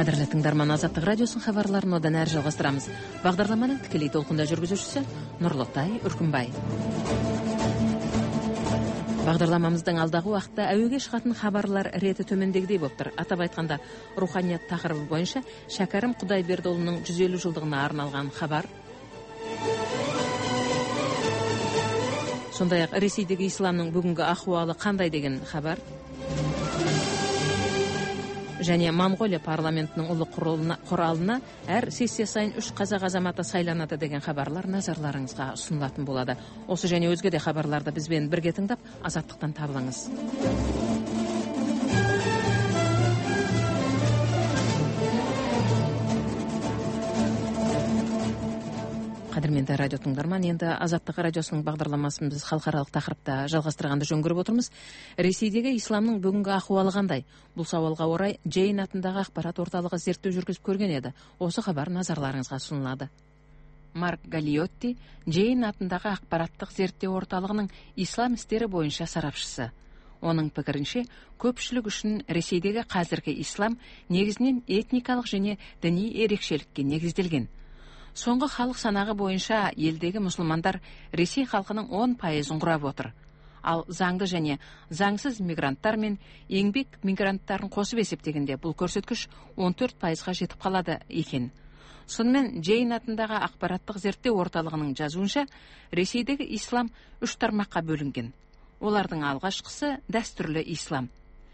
Қадірлі тыңдарман, Азаттық радиосын хабарларын одан әрі жалғастырамыз. Бағдарламаның тікелей толқында жүргізушісі Нұрлытай Үркімбай. Бағдарламамыздың алдағы уақытта әуеге шығатын хабарлар реті төмендегідей болып тұр. Атап айтқанда, руханият тақырыбы бойынша Шәкәрім Құдайбердіұлының 150 жылдығына арналған хабар. Сондай-ақ Ресейдегі исламның бүгінгі ахуалы қандай деген хабар. Және Монғолия парламентінің ұлы құралына әр сессия сайын 3 қазақ азаматы сайланады деген хабарлар назарларыңызға ұсынылатын болады. Осы және өзге де хабарларды бізбен бірге тыңдап, азаттықтан табылыңыз. Қадірменді радио тыңдарман, енді Азаттық радиосының бағдарламасын біз халықаралық тақырыпта жалғастырғанды жөн көріп отырмыз. Ресейдегі исламның бүгінгі ахуалы қандай? Бұл сауалға орай Джейн атындағы ақпарат орталығы зерттеу жүргізіп көрген еді. Осы хабар назарларыңызға ұсынылады. Марк Галиотти Джейн атындағы ақпараттық зерттеу орталығының ислам істері бойынша сарапшысы. Оның пікірінше, көпшілік үшін Ресейдегі қазіргі ислам негізінен этникалық және діни ерекшелікке негізделген. Соңғы халық санағы бойынша елдегі мұсылмандар Ресей халқының 10% құрап отыр. Ал заңды және заңсыз мигранттар мен еңбек мигранттарын қосып есептегенде бұл көрсеткіш 14%-ға жетіп қалады екен. Сонымен Джейн атындағы ақпараттық зерттеу орталығының жазуынша, Ресейдегі ислам 3 тармаққа бөлінген. Олардың алғашқысы дәстүрлі ислам.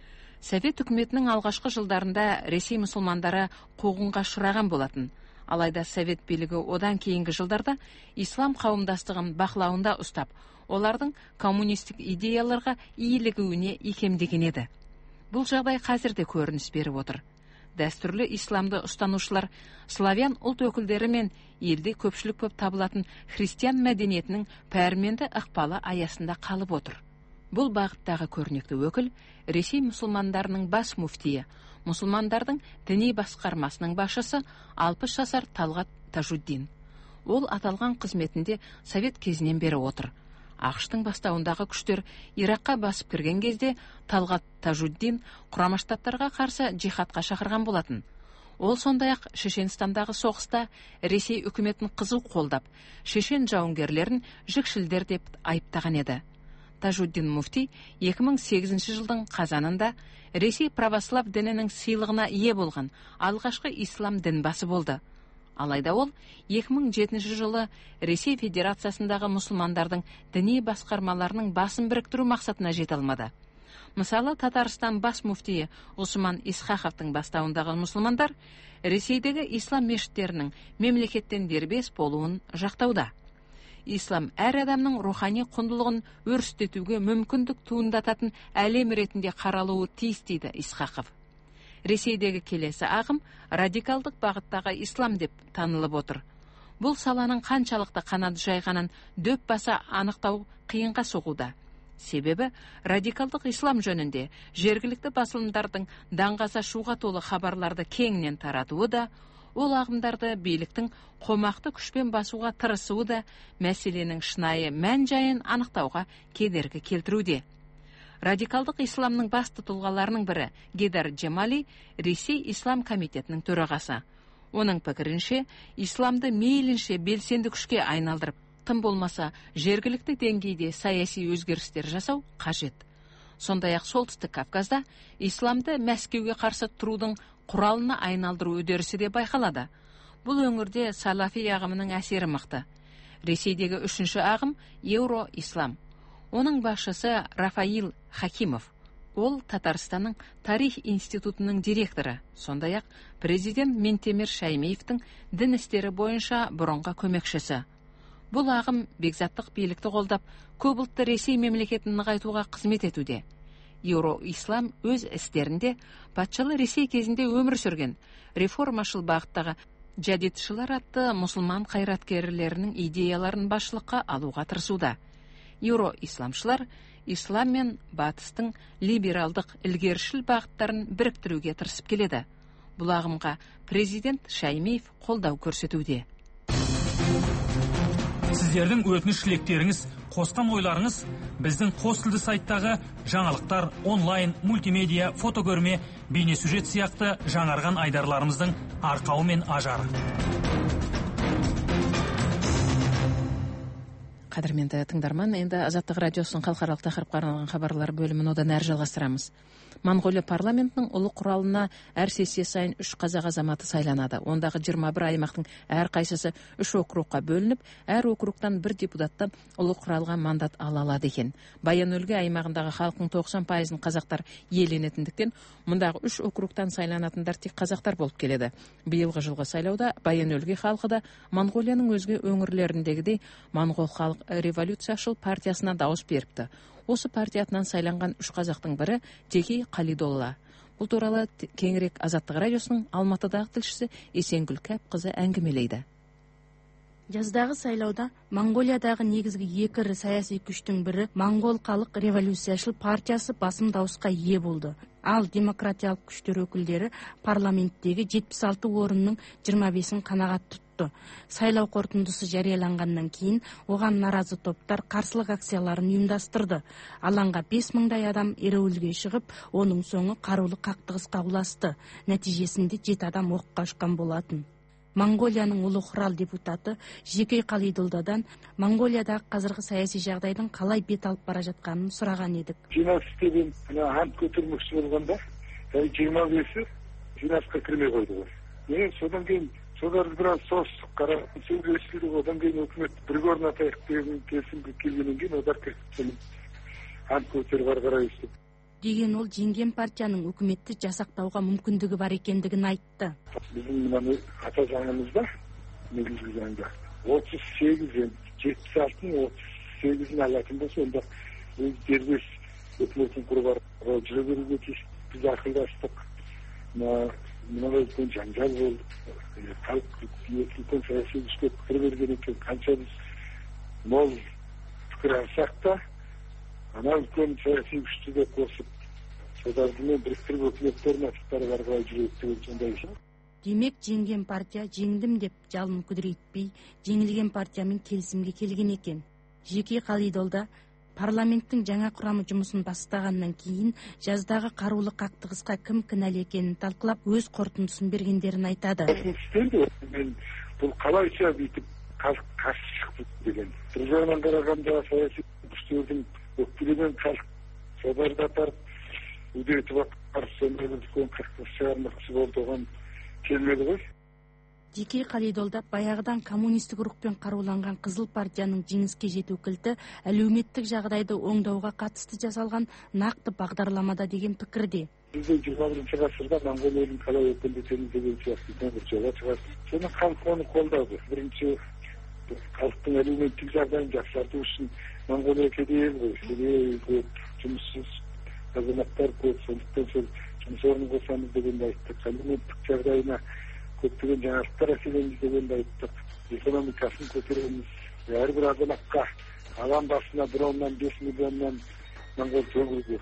Совет үкіметінің алғашқы жылдарында Ресей мұсылмандары қуғынға ұшыраған болатын. Алайда Совет билігі одан кейінгі жылдарда ислам қауымдастығын бақылауында ұстап, олардың коммунистік идеяларға иілігуіне икемдеген еді. Бұл жағдай қазірде көрініс беріп отыр. Дәстүрлі исламды ұстанушылар славян ұлт өкілдері мен елде көпшілік көп табылатын христиан мәдениетінің пәрменді ықпалы аясында қалып отыр. Бұл бағыттағы көрнекті өкіл Ресей мұсылмандарының бас муфтиі, мұсылмандардың діни басқармасының басшысы 60 жасар Талғат Тажуддин. Ол аталған қызметінде Совет кезінен бері отыр. ақш-тың бастауындағы күштер Иракқа басып кірген кезде Талғат Тажуддин Құрама Штаттарға қарсы джихадқа шақырған болатын. Ол сондай-ақ Шешенстандағы соғыста Ресей үкіметін қызу қолдап, шешен жауынгерлерін жікшілдер деп айыптаған еді. Тажуддин муфти 2008 жылдың қазанында Ресей православ дінінің сыйлығына ие болған алғашқы ислам дінбасы болды. Алайда ол 2007 жылы Ресей Федерациясындағы мұсылмандардың діни басқармаларының басын біріктіру мақсатына жете алмады. Мысалы, Татарстан бас муфтиі Ғұсман Исхақовтың бастауындағы мұсылмандар Ресейдегі ислам мешіттерінің мемлекеттен дербес болуын жақтауда. Ислам әр адамның рухани құндылығын өрістетуге мүмкіндік туындататын әлем ретінде қаралуы тиіс дейді Исхақов. Ресейдегі келесі ағым радикалдық бағыттағы ислам деп танылып отыр. Бұл саланың қаншалықты қанат жайғанын дөп баса анықтау қиынға соғуда. Себебі радикалдық ислам жөнінде жергілікті басылымдардың даңғаза шуға толы хабарларды кеңінен таратуы да, ол ағымдарды биліктің қомақты күшпен басуға тырысуы да мәселенің шынайы мән-жайын анықтауға кедергі келтіруде. Радикалдық исламның басты тұлғаларының бірі Гейдар Джемали Ресей Ислам комитетінің төрағасы. Оның пікірінше, исламды мейлінше белсенді күшке айналдырып, тым болмаса жергілікті деңгейде саяси өзгерістер жасау қажет. Сондай-ақ солтүстік Кавказда исламды Мәскеуге қарсы тұрудың құралына айналдыру үдерісі де байқалады. Бұл өңірде салафи ағымының әсері мықты. Ресейдегі үшінші ағым Еуро-ислам. Оның басшысы Рафаил Хакимов. Ол Татарстанның тарих институтының директоры, сондай-ақ президент Ментемир Шаймеевтің дін істері бойынша бұрынғы көмекшісі. Бұл ағым бекзаттық билікті қолдап, көпұлтты Ресей мемлекетін нығайтуға қызмет етуде. Еуро-ислам өз істерінде патшалы Ресей кезінде өмір сүрген реформашыл бағыттағы жадидшылар атты мұсылман қайраткерлерінің идеяларын басшылыққа алуға тырысуда. Еуро-исламшылар ислам мен батыстың либералдық ілгерішіл бағыттарын біріктіруге тырысып келеді. Бұл ағымға президент Шаймеев қолдау көрсетуде. Сіздердің өтініш тілектеріңіз, қосқан ойларыңыз Біздің қос тілді сайттағы жаңалықтар, онлайн, мультимедиа, фотокөрме, бейнесюжет сияқты жаңарған айдарларымыздың арқауы мен ажары. Қадірменді тыңдарман, енді Азаттық радиосының халықаралық тақырыпқа арналған хабарлар бөлімін одан әрі жалғастырамыз. Монғолия парламентінің ұлы құралына әр сессия сайын 3 қазақ азаматы сайланады. Ондағы 21 аймақтың әр қайсысы 3 округқа бөлініп, әр округтан бір депутаттан ұлы құралға мандат ала алады екен. Баян-Өлгей аймағындағы халықтың 90%-ын қазақтар иеленетіндіктен, мұндағы 3 округтан сайланатындар тек қазақтар болып келеді. Биылғы жылғы сайлауда Баян-Өлгей халқы да Монғолияның өзге өңірлеріндегідей Моңғол халық революцияшыл партиясына дауыс беріпті. Осы партия атынан сайланған 3 қазақтың бірі Жекей Қалидолла. Бұл туралы кеңірек Азаттық радиосының Алматыдағы тілшісі Есенгүл Кәпқызы әңгімелейді. Жаздағы сайлауда Монғолиядағы негізгі екі ірі саяси күштің бірі Моңғол халық революцияшыл партиясы басым дауысқа ие болды. Ал демократиялық күштер өкілдері парламенттегі 76 орынның 25-ін қанағат тұтты. Сайлау қорытындысы жарияланғаннан кейін оған наразы топтар қарсылық акцияларын ұйымдастырды. Алаңға 5000-дай адам ереуілге шығып, оның соңы қарулы қақтығысқа ұласты. Нәтижесінде 7 адам оққа ұшқан болатын. Монғолияның ұлы құрал депутаты Жекей Қалидолдадан Монғолиядағы қазіргі саяси жағдайдың қалай бет алып бара жатқанын сұраған едік. Жиналыстен ант көтермекші болғанда 25-і жиналысқа кірмей қойды ғой. Содан кейін солар біраз соғыстық қарап сөйлесілді, одан кейін үкімет бірге орнатайық деген келісімге келгеннен кейін олар ант көтеріп ары қарай өстіп. Деген ол жеңген партияның үкіметті жасақтауға мүмкіндігі бар екендігін айтты. Біздің мынаны ата заңымызда, негізгі заңда 38, 76-ның 38-ін алатын болса, онда өз дербес үкіметін құрып жүре беруге тиіс. Біз ақылдастық. Мынау үлкен жанжал болды. Халық үлкен саяси күшке пікір берген екен. Қанша біз мол пікір алсақ та, ана үлкен саяси күшті де қосып, солармен біріктіріп өкімет орнатып арқылы жүреді деген сондай үшін. Демек, жеңген партия жеңдім деп жалын күдірейтпей, жеңілген партиямен келісімге келген екен. Жекей Қалидолда парламенттің жаңа құрамы жұмысын бастағаннан кейін жаздағы қарулы қақтығысқа кім кінәлі екенін талқылап, өз қорытындысын бергендерін айтады. Мен бұл қалайша бүйтіп қарсы шықты деген. Бір жағынан қарағанда саяси күштердің өкпелеген халық соларды апарып үдетіп атқарып сондай үлкен қақтығыс шығармақшы болды, оған келмеді ғой. Жекей Қалидолда баяғыдан коммунистік рухпен қаруланған Қызыл партияның жеңіске жету кілті әлеуметтік жағдайды оңдауға қатысты жасалған нақты бағдарламада деген пікірде. Біздің 21 ғасырда Моңғол елін қалай өкілдетеміз деген сияқты бір жоба шығарды. Соны халық оны қолдады. Бірінші халықтың әлеуметтік жағдайын жақсарту үшін Моңғолия кедей ғой, кедей көп, жұмыссыз азаматтар көп, сондықтан сол жұмыс орнын қосамыз дегенді айттық. Әлеуметтік жағдайына көптеген жаңалықтар әкелеміз дегенді айттық. Экономикасын көтереміз. Әрбір азаматқа адам басына 1,5 миллионнан Моңғол төгілді.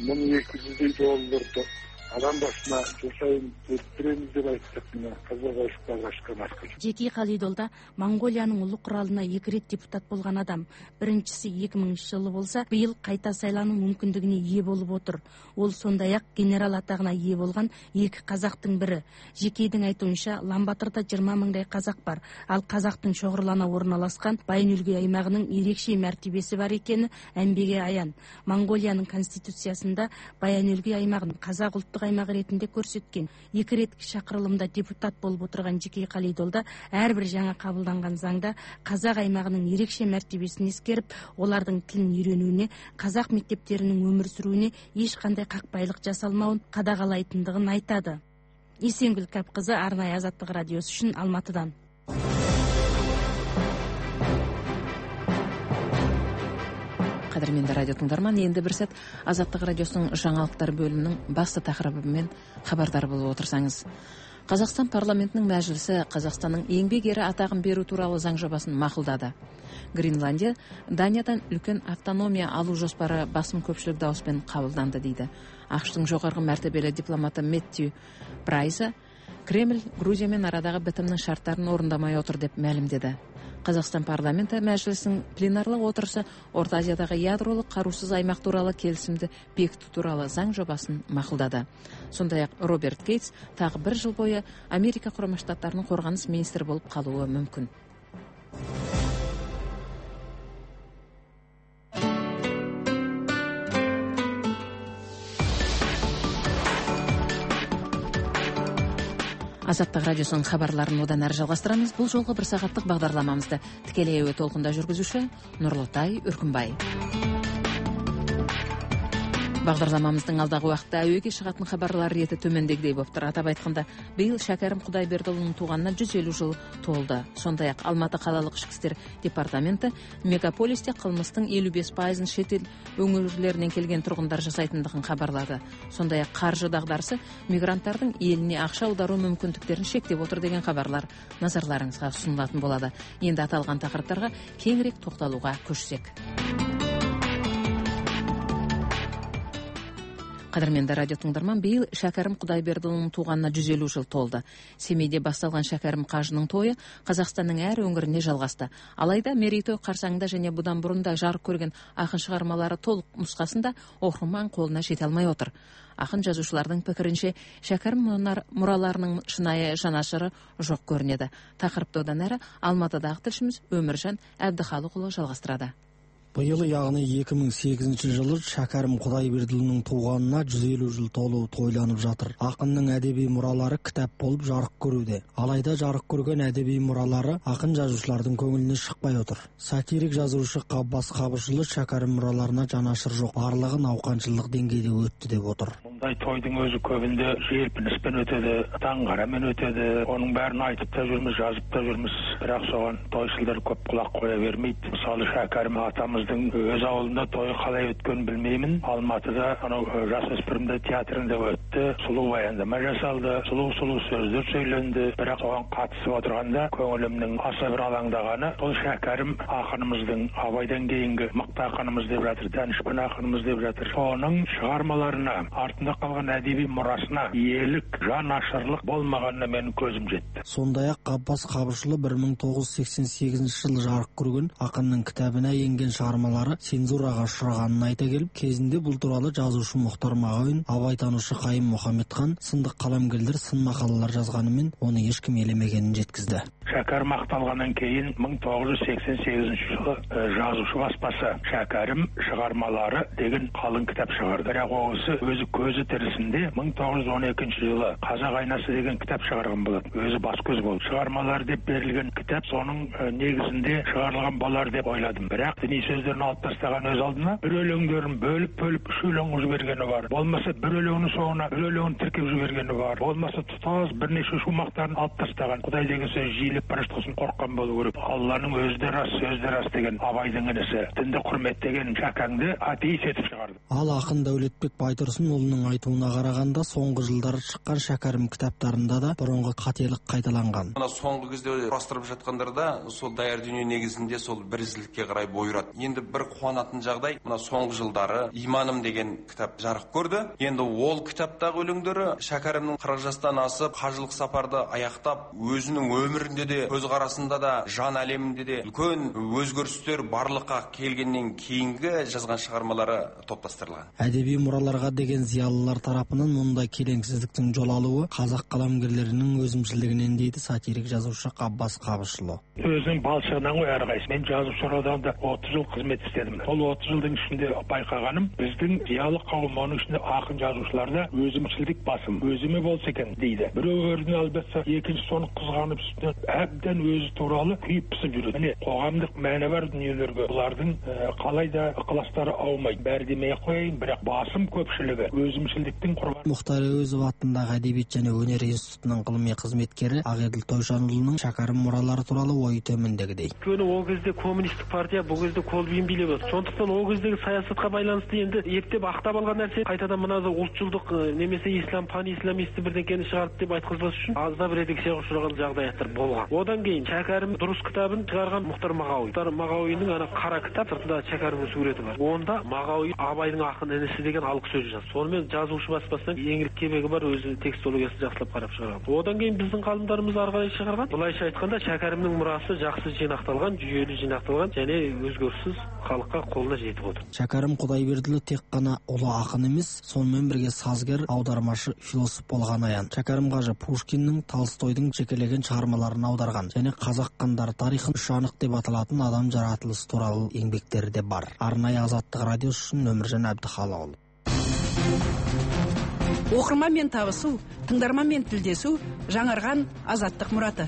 $1200 адам басына жыл сайын өттіреміз деп айттық. Қазақ ашқан арқылы. Жекей Қалидолда Моңғолияның ұлы құралына 2 рет депутат болған адам. Біріншісі 2000 жылы болса, биыл қайта сайлану мүмкіндігіне ие болып отыр. Ол сондай-ақ генерал атағына ие болған 2 қазақтың бірі. Жекейдің айтуынша, Ламбатырда 20 000-дай қазақ бар, ал қазақтың шоғырлана орналасқан Баян-Өлгей аймағының ерекше мәртебесі бар екені әмбеге аян. Моңғолияның конституциясында Баян-Өлгей аймағын қазақ ұлттық аймақ ретінде көрсеткен. 2 рет шақырылымда депутат болып отырған Жекей Қалидолда әрбір жаңа қабылданған заңда қазақ аймағының ерекше мәртебесін ескеріп, олардың тілін үйренуіне, қазақ мектептерінің өмір сүруіне ешқандай қақпайлық жасалмауын қадағалайтындығын айтады. Есенгүл Кәпқызы, арнайы Азаттық радиосы үшін Алматыдан. Қадірменді радио тыңдарман, енді бір сәт Азаттық радиосының жаңалықтар бөлімінің басты тақырыбымен хабардар болып отырсаңыз. Қазақстан парламентінің мәжілісі Қазақстанның еңбек ері атағын беру туралы заң жобасын мақұлдады. Гренландия Даниядан үлкен автономия алу жоспары басым көпшілік дауыспен қабылданды дейді. ақш-тың жоғарғы мәртебелі дипломаты Мэттью Прайса Кремль Грузиямен арадағы бітімнің шарттарын орындамай отыр деп мәлімдеді. Қазақстан парламенті мәжілісінің пленарлық отырысы Орта Азиядағы ядролық қарусыз аймақ туралы келісімді бекіту туралы заң жобасын мақұлдады. Сондай-ақ Роберт Гейтс тағы 1 жыл бойы Америка Құрама Штаттарының қорғаныс министрі болып қалуы мүмкін. Азаттық радиосының хабарларын одан әрі жалғастырамыз. Бұл жолғы 1 сағаттық бағдарламамызды тікелей әуе толқында жүргізуші Нұрлытай Үркімбай. Бағдарламамыздың алдағы уақытта әуеге шығатын хабарлар реті төмендегідей болып тұр. Атап айтқанда, биыл Шәкәрім Құдайбердіұлының туғанына 150 жыл толды. Сондай-ақ Алматы қалалық ішкі істер департаменті мегаполисте қылмыстың 55%-ын шетел өңірлерінен келген тұрғындар жасайтындығын хабарлады. Сондай-ақ қаржы дағдарысы мигранттардың еліне ақша аудару мүмкіндіктерін шектеп отыр деген хабарлар назарларыңызға ұсынылатын болады. Енді аталған тақырыптарға кеңірек тоқталуға көшсек. Қадірменді радио тыңдарман, биыл Шәкәрім Құдайбердіұлының туғанына 150 жыл толды. Семейде басталған Шәкәрім қажының тойы Қазақстанның әр өңірінде жалғасты. Алайда мерейтой қарсаңында және бұдан бұрында жарық көрген ақын шығармалары толық нұсқасында оқырман қолына жете алмай отыр. Ақын жазушылардың пікірінше, Шәкәрім мұраларының шынайы жанашыры жоқ көрінеді. Тақырыпты одан әрі Алматыдағы тілшіміз Өміржан Әбдіхалықұлы жалғастырады. Биыл, яғни 2008 жылы Шәкәрім Құдайбердіұлының туғанына 150 жыл толуы тойланып жатыр. Ақынның әдеби мұралары кітап болып жарық көруде. Алайда жарық көрген әдеби мұралары ақын жазушылардың көңіліне шықпай отыр. Сатирик жазушы Қаббас Қабышұлы Шәкәрім мұраларына жанашыр жоқ, барлығы науқаншылдық деңгейде өтті деп отыр. Мұндай тойдың өзі көбінде желпініспен өтеді, таңғарамен өтеді. Оның бәрін айтып та жүрміз, жазып та жүрміз. Бірақ соған тойшылдар көп құлақ қоя бермейді. Мысалы, Шәкәрім атамыздың өз ауылында тойы қалай өткен білмеймін. Алматыда анау жасөспірімдер театрында өтті. Сұлу баяндама жасалды, сұлу сөздер söyленді. Бірақ оған қатысып отырғанда көңілімнің аса бір алаңдағаны, ол Шәкәрім ақынымыздың Абайдан кейінгі мықты ақынымыз деп жатыр, Данышпан ақынымыз деп жатыр. Оның шығармаларына, артында қалған әдеби мұрасына иелік, жанашырлық болмағанына менің көзім жетті. Сондай-ақ Қаббас Қабышұлы 1988 жылы жарық көрген ақынның кітабына енген шығармалары цензураға ұшырағанын айта келіп, кезінде бұл туралы жазушы Мұхтар Мағауин, абайтанушы Қайым Мұхамедхан сынды қаламгерлер сын мақалалар жазғанымен, оны ешкім елемегенін жеткізді. Шәкәрім ақталғаннан кейін 1988 жылы жазушы баспасы Шәкәрім шығармалары деген қалың кітап шығарды. Бірақ өзі көзі тірісінде 1912 жылы Қазақ айнасы деген кітап шығарған болады. Өзі бас көз болды. Шығармалар деп берілген кітап соның негізінде шығарылған болар деп ойладым. Бірақ діни сөздерін алып тастаған өз алдына бір өлеңдерін бөліп 3 өлең жібергені бар. Болмаса бір өлеңнің соңына бір өлеңін тіркеп жібергені бар. Болмаса тұтас бірнеше шумақтарын алып тастаған. Құдай деген сөз жиілеп бара жатқасын қорыққан болу керек. Алланың өзі де рас, сөзі де рас деген Абайдың інісі, дінді құрметтеген Шәкәрімді атеист етіп шығарды. Ал ақын Дәулетбек Байтұрсынұлының айтуына қарағанда, соңғы жылдары шыққан Шәкәрім кітаптарында да бұрынғы қателік қайталанған. Мына соңғы кезде құрастырып жатқандарда сол даяр дүние негізінде сол бірізділікке қарай бой ұрады. Енді бір қуанатын жағдай, мына соңғы жылдары Иманым деген кітап жарық көрді. Енді ол кітаптағы өлеңдері Шәкәрімнің 40 жастан асып, қажылық сапарды аяқтап, өзінің өмірінде де, көзқарасында да, жан әлемінде де үлкен өзгерістер барлыққа келгеннен кейінгі жазған шығармалары топтастырылған. Әдеби мұраларға деген зиялылар тарапынан мұндай келеңсіздіктің жол алуы қазақ қаламгерлерінің өзімшілдігінен дейді сатирик жазушы Қаббас Қабышұлы. Өзінің балшығынан ғой әрқайсысы. Мен жазушы одағында 30 жыл қызмет істедім. Сол 30 жылдың ішінде байқағаным, біздің зиялы қауым, оның ішінде ақын жазушыларда өзімшілдік басым. Өзіме болса екен дейді. Біреу өріне албаса, екінші соны қызғанып үстіне әбден өзі туралы күйіп пісіп жүреді. Міне қоғамдық мәні бар дүниелерге бұлардың қалай да ықыластары аумайды. Бәрі демей қояйын, бірақ басым көпшілігі өзімшілдіктің құрбаны. Мұхтар Әуезов атындағы әдебиет және өнер институтының ғылыми қызметкері Ақеділ Тойшанұлының Шәкәрім мұралары жолдары туралы ой төмендегідей. Өйткені ол кезде коммунистік партия бұл кезде кол биін билеп отыр. Сондықтан ол кездегі саясатқа байланысты енді ептеп ақтап алған нәрсе қайтадан мына ұлтшылдық немесе ислам пан-исламисті бірдеңкені шығарды деп айтқызбас үшін азда бір редакцияға ұшыраған жағдаяттар болған. Одан кейін Шәкәрім дұрыс кітабын шығарған Мұхтар Мағауи. Мұхтар Мағауидің ана қара кітап сыртында Шәкәрімнің суреті бар. Онда Мағауи Абайдың ақын інісі деген алғы сөз жазды. Сонымен жазушы баспасынан еңлік кебегі бар, өзі текстологиясын жақсылап қарап шығарған. Одан кейін біздің ғалымдарымыз ары қарай шығарған. Былайша айтқанда Шәкәрімнің мұрасы жақсы жинақталған, жүйелі жинақталған және өзгеріссіз халыққа қолына жетіп отыр. Шәкәрім Құдайбердіұлы тек қана ұлы ақын емес, сонымен бірге сазгер, аудармашы, философ болған аян. Шәкәрім қажы Пушкиннің, Толстойдың жекелеген шығармаларын аударған және қазақ хандары тарихын үш анық деп аталатын адам жаратылысы туралы еңбектері де бар. Арнайы Азаттық радиосы үшін Өміржан Әбдіхалықұлы. Оқырманмен табысу, тыңдарманмен тілдесу, жаңарған Азаттық мұраты.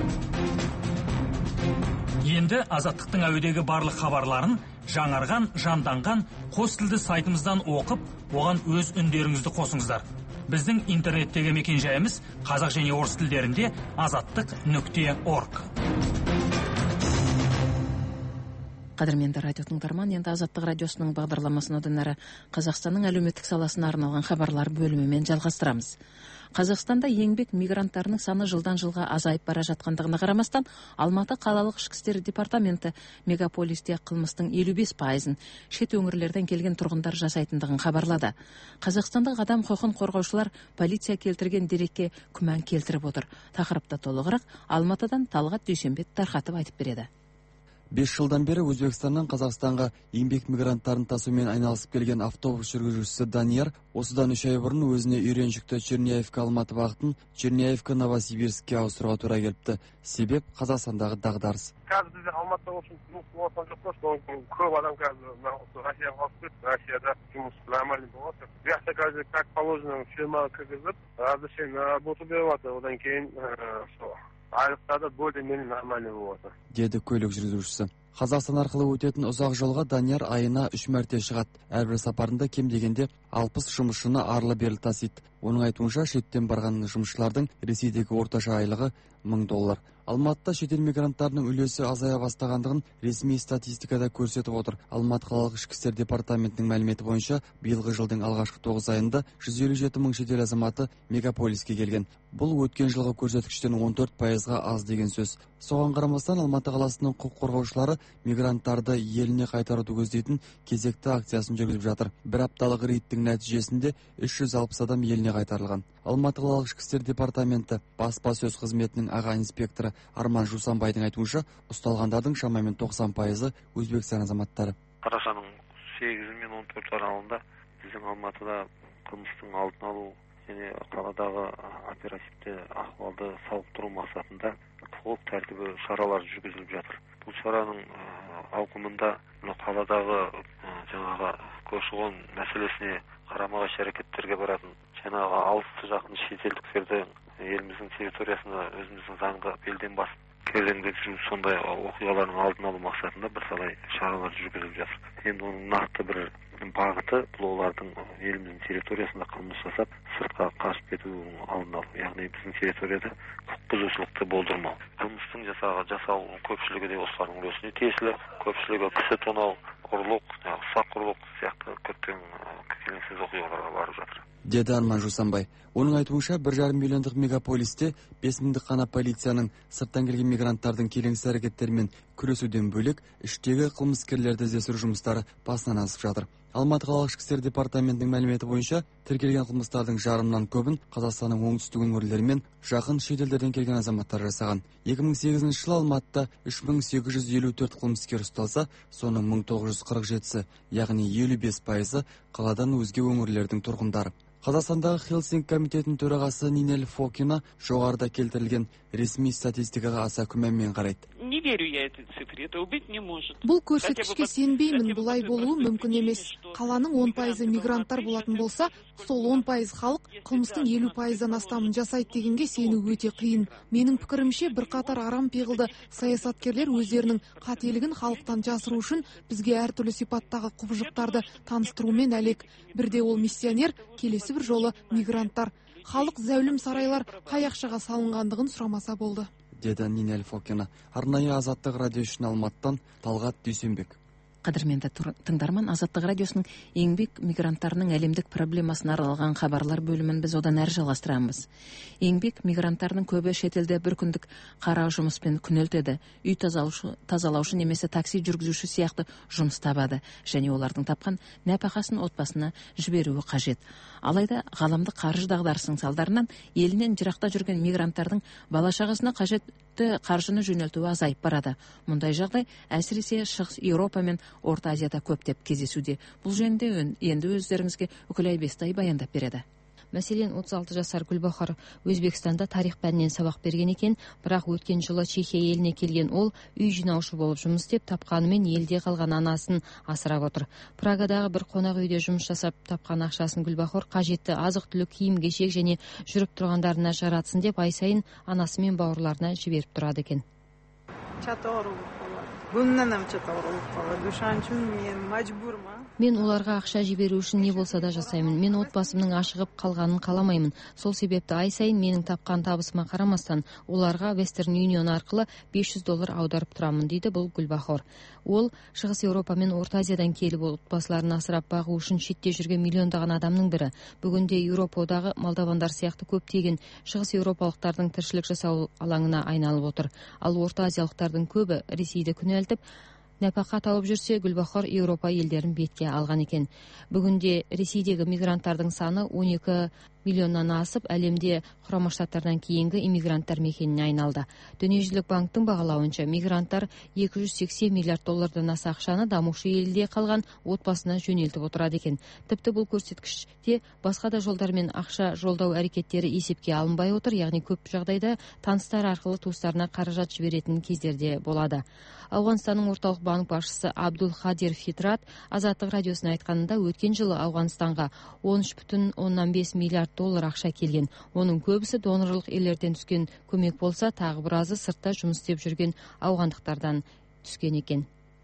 Енді Азаттықтың әуедегі барлық хабарларын жаңарған, жанданған қос тілді сайтымыздан оқып, оған өз үндеріңізді қосыңыздар. Біздің интернеттегі мекенжайымыз қазақ және орыс тілдерінде azattik.org. Қадірменді радио тыңдарман, енді Азаттық радиосының бағдарламасын одан әрі Қазақстанның әлеуметтік саласына арналған хабарлар бөлімімен жалғастырамыз. Қазақстанда еңбек мигранттарының саны жылдан жылға азайып бара жатқандығына қарамастан, Алматы қалалық ішкі істер департаменті мегаполисте қылмыстың 55%-ын шет өңірлерден келген тұрғындар жасайтындығын хабарлады. Қазақстандық адам құқығын қорғаушылар полиция келтірген дерекке күмән келтіріп отыр. Тақырыпта толығырақ Алматыдан Талғат Дүйсенбек тарқатып айтып береді. 5 жылдан бері Өзбекстаннан Қазақстанға еңбек мигранттарын тасумен айналысып келген автобус жүргізушісі Данияр осыдан 3 ай бұрын өзіне үйреншікті Черняевка Алматы бағытын Черняевка Новосибирскке ауыстыруға тура келіпті. Себеп Қазақстандағы дағдарыс. Қазір бізде Алматыда үшін жұмыс болған жоқ қой, көп адам қазір Россияға ауысып кетті. Россияда жұмыс нормальный болады. Бұяқта қазір как положено фирмаға кіргізіп, разрешение на работу беріп жатыр. Одан кейін айлықтары более-менее нормальный болады. Деді көлік жүргізушісі. Қазақстан арқылы өтетін ұзақ жолға Данияр айына 3 мәрте шығады. Әрбір сапарында кем дегенде 60 жұмысшыны арлы-берлі тасиды. Оның айтуынша шеттен барған жұмысшылардың Ресейдегі орташа айлығы $1000. Алматыда шетел мигранттарының үлесі азая бастағандығын ресми статистикада көрсетіп отыр. Алматы қалалық ішкі істер департаментінің мәліметі бойынша, биылғы жылдың алғашқы 9 айында 157 мың шетел азаматы мегаполиске келген. Бұл өткен жылғы көрсеткіштен 14%-ға аз деген сөз. Соған қарамастан Алматы қаласының құқық қорғаушылары мигранттарды еліне қайтаруды көздейтін кезекті акциясын жүргізіп жатыр. Бір апталық рейдтің нәтижесінде 360 адам еліне қайтарылған. Алматы қалалық ішкі істер департаменті баспасөз қызметінің аға инспекторы Арман Жусанбайдың айтуынша, ұсталғандардың шамамен 90%-ы Өзбекстан азаматтары. Қарашаның 8 мен 14 аралығында біздің Алматыда қылмыстың алдын алу және қаладағы оперативті ахуалды сауықтыру мақсатында толық тәртібі шаралар жүргізіліп жатыр. Бұл шараның ауқымында қаладағы жаңағы көші-қон мәселесіне қарама-қайшы әрекеттерге баратын жаңағы алыс жақын шетелдіктерді еліміздің территориясына өзіміздің заңға белден басып кезеңде жүріп сондай оқиғалардың алдын алу мақсатында бірталай шаралар жүргізіліп жатыр. Енді оның нақты бір бағыты бұл олардың еліміздің территориясында қылмыс жасап сыртқа қашып кетуінің алдын алу, яғни біздің территорияда құқық бұзушылықты болдырмау. Қылмыстың жасау көпшілігі де осылардың үлесіне тиесілі, көпшілігі кісі тонау, ұрлық, ұсақ ұрлық сияқты көптеген келеңсіз оқиғаларға барып жатыр. Деді Арман Жусанбай. Оның айтуынша 1,5 миллиондық мегаполисте 5 мыңдық қана полицияның сырттан келген мигранттардың келеңсіз әрекеттерімен күресуден бөлек іштегі қылмыскерлерді іздестіру жұмыстары басынан асып жатыр. Алматы қалалық ішкі істер департаментінің мәліметі бойынша тіркелген қылмыстардың жарымнан көбін Қазақстанның оңтүстік өңірлері мен жақын шетелдерден келген азаматтар жасаған. 2008 жылы Алматыда 3854 қылмыскер ұсталса, соның 1947-сі, яғни 55%-ы қаладан өзге өңірлердің тұрғындары. Қазақстандағы Хелсинки комитетінің төрағасы Нинель Фокина жоғарыда келтірілген ресми статистикаға аса күмәнмен қарайды. Бұл көрсеткішке сенбеймін, бұлай болуы мүмкін емес. Қаланың 10% мигранттар болатын болса, сол 10% халық қылмыстың 50%-дан астамын жасайды дегенге сену өте қиын. Менің пікірімше, бірқатар арам пиғылды саясаткерлер өздерінің қателігін халықтан жасыру үшін бізге әртүрлі сипаттағы құбыжықтарды таныстырумен әлек. Бірде ол миссионер, келесі бір жолы мигранттар. Халық зәулім сарайлар қай ақшаға салынғандығын сұрамаса болды. деді Нинель Фокина. Арнайы Азаттық радио үшін Алматтан Талғат Дүйсенбек. Қадірменді тыңдарман, Азаттық радиосының еңбек мигранттарының әлемдік проблемасына арналған хабарлар бөлімін біз одан әрі жалғастырамыз. Еңбек мигранттарының көбі шетелде бір күндік қара жұмыспен күнелтеді, үй тазалаушы немесе такси жүргізуші сияқты жұмыс табады, және олардың тапқан нәпақасын отбасына жіберуі қажет. Алайда ғаламдық қаржы дағдарысының салдарынан елінен жырақта жүрген мигранттардың бала-шағасына қажетті қаржыны жөнелтуі азайып барады. Мұндай жағдай әсіресе Шығыс Еуропа мен Орта Азияда көптеп кездесуде. Бұл жөнінде енді өздеріңізге Үкілай Бестай баяндап береді. Мәселен, 36 жасар Гүлбахар Өзбекстанда тарих пәнінен сабақ берген екен, бірақ өткен жылы Чехия еліне келген ол үй жинаушы болып жұмыс істеп, тапқанымен елде қалған анасын асырап отыр. Прагадағы бір қонақ үйде жұмыс жасап тапқан ақшасын Гүлбахар қажетті азық-түлік, киім-кешек және жүріп тұрғандарына жаратсын деп ай сайын анасы мен бауырларына жіберіп тұрады екен. Мен оларға ақша жіберу үшін не болса да жасаймын. Мен отбасымның ашығып қалғанын қаламаймын. Сол себепті ай сайын менің тапқан табысыма қарамастан оларға Western Union арқылы $500 аударып тұрамын, дейді бұл Гүлбахор. Ол Шығыс Еуропа мен Орта Азиядан келіп отбасыларын асырап бағу үшін шетте жүрген миллиондаған адамның бірі. Бүгінде Еуропадағы молдавандар сияқты көптеген Шығыс Еуропалықтардың тіршілік жасау алаңына айналып отыр. Ал Орта Азиялықтардың көбі Ресейді күнелтіп нәпақа тауып жүрсе, Гүлбахор Еуропа елдерін бетке алған екен. Бүгінде Ресейдегі мигранттардың саны 12 миллионнан асып, әлемде Құрама Штаттардан кейінгі иммигранттар мекеніне айналды. Дүниежүзілік банктың бағалауынша мигранттар $280 миллиард аса ақшаны дамушы елде қалған отбасына жөнелтіп отырады екен. Тіпті бұл көрсеткіште басқа да жолдармен ақша жолдау әрекеттері есепке алынбай отыр, яғни көп жағдайда таныстар арқылы туыстарына қаражат жіберетін кездерде болады. Ауғанстанның орталық банк басшысы Абдул Хадир Фитрат Азаттық радиосына айтқанында, өткен жылы Ауғанстанға $13,5 миллиард ақша келген. Оның көбісі донорлық елдерден түскен көмек болса, тағы біразы сыртта жұмыс істеп жүрген ауғандықтардан түскен екен.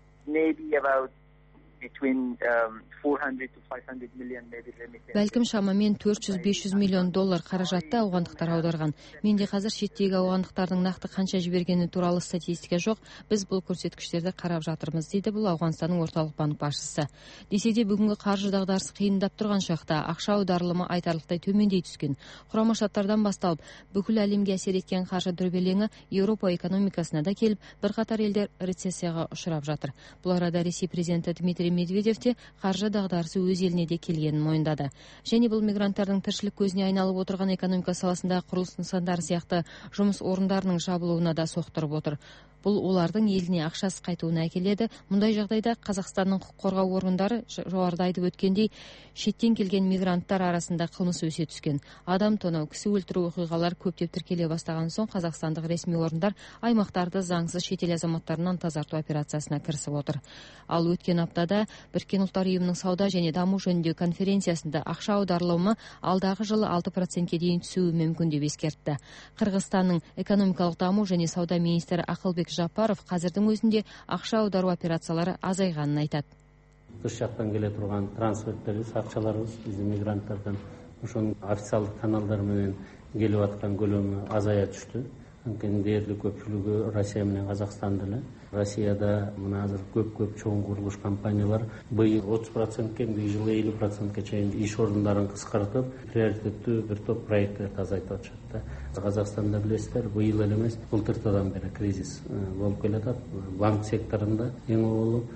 Бәлкім шамамен $400-500 миллион қаражатты ауғандықтар аударған. Менде қазір шеттегі ауғандықтардың нақты қанша жібергені туралы статистика жоқ. Біз бұл көрсеткіштерді қарап жатырмыз, дейді бұл Ауғанстанның орталық банк басшысы. Десе де бүгінгі қаржы дағдарысы қиындап тұрған шақта ақша аударылымы айтарлықтай төмендей түскен. Құрама Штаттардан басталып, бүкіл әлемге әсер еткен қаржы дүрбелеңі Еуропа экономикасына да келіп, бірқатар елдер рецессияға ұшырап жатыр. Бұл арада Ресей президенті Дмитрий Медведев те қаржы дағдарысы өз еліне де келгенін мойындады. Және бұл мигранттардың тіршілік көзіне айналып отырған экономика саласындағы құрылыс нысандары сияқты жұмыс орындарының жабылуына да соқтырып отыр. Бұл олардың еліне ақшасы қайтуына әкеледі. Мұндай жағдайда Қазақстанның құқық қорғау органдары жоғарыда айтып өткендей, шеттен келген мигранттар арасында қылмыс өсе түскен. Адам тонау, кісі өлтіру оқиғалар көптеп тіркеле бастаған соң, қазақстандық ресми орындар аймақтарды заңсыз шетел азаматтарынан тазарту операциясына кірісіп отыр. Ал өткен аптада Біріккен ұлттар ұйымының сауда және даму жөніндегі конференциясында ақша аударылымы алдағы жылы 6%-ке дейін түсуі мүмкін деп ескертті. Қырғызстанның экономикалық даму және сауда министрі Ақылбек Жапаров қазірдің өзінде ақша аудару операциялары азайғанын айтады. Тыс жақтан келе тұрған трансферттеріміз, ақшаларымыз біздің мигранттардан ошоның официалдық каналдармен келіп жатқан көлемі азая түсті. Дерлік көпшілігі Россия менен Қазақстан деле. Россияда мына азыр көп чоң курулуш компаниялар быйыл 30%ке, быйыл жылы 50%ке чейин иш орындарын кыскартып, приоритеттүү бир топ проекттер азайтып атышат. Қазақстанда билесиздер, быйыл эле эмес, былтыртадан бери кризис болуп келатат. Банк секторунда эң болуп,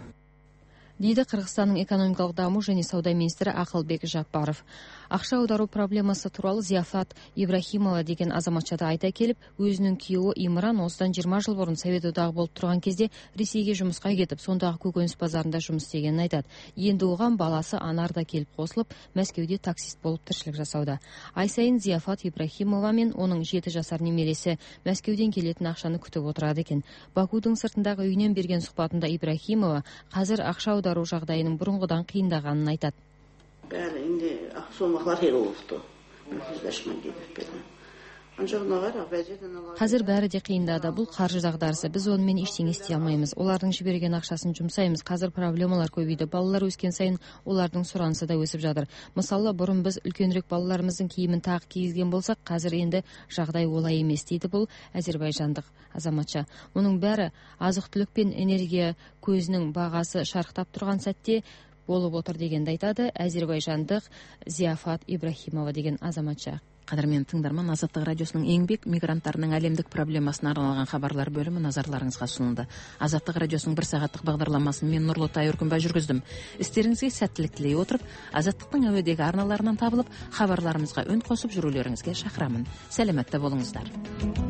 дейді Қырғызстанның экономикалық даму және сауда министрі Ақылбек Жапаров. Ақша аудару проблемасы туралы Зияфат Ибрахимова деген азаматшада айта келіп, өзінің күйеуі Имран осыдан 20 жыл бұрын Совет одағы болып тұрған кезде Ресейге жұмысқа кетіп, сондағы көкөніс базарында жұмыс істегенін айтады. Енді оған баласы Анар да келіп қосылып, Мәскеуде таксист болып тіршілік жасауда. Ай сайын Зияфат Ибрахимова мен оның 7 жасар немересі Мәскеуден келетін ақшаны күтіп отырады екен. Бакудың сыртындағы үйінен берген сұхбатында Ибрахимова қазір ақша аудару жағдайының бұрынғыдан қиындағанын айтады. Бәрі енді сомақлар хел болыпты. Қазір бәрі де қиындады. Бұл қаржы дағдарысы. Біз онымен ештеңе істей алмаймыз. Олардың жіберген ақшасын жұмсаймыз. Қазір проблемалар көбейді. Балалар өскен сайын олардың сұранысы да өсіп жатыр. Мысалы, бұрын біз үлкенірек балаларымыздың киімін тағы кигізген болсақ, қазір енді жағдай олай емес, дейді бұл әзербайжандық азаматша. Мұның бәрі азық-түлік пен энергия көзінің бағасы шарықтап тұрған сәтте болып отыр дегенді айтады әзербайжандық Зияфат Ибрахимова деген азаматша. Қадірмен тыңдарман, Азаттық радиосының еңбек мигранттарының әлемдік проблемасына арналған хабарлар бөлімі назарларыңызға ұсынылды. Азаттық радиосының 1 сағаттық бағдарламасын мен Нұрлытай Өркінбай жүргіздім. Істеріңізге сәттілік тілей отырып, Азаттықтың әуедегі арналарынан табылып, хабарларымызға үн қосып жүрулеріңізге шақырамын. Сәлеметті болыңыздар.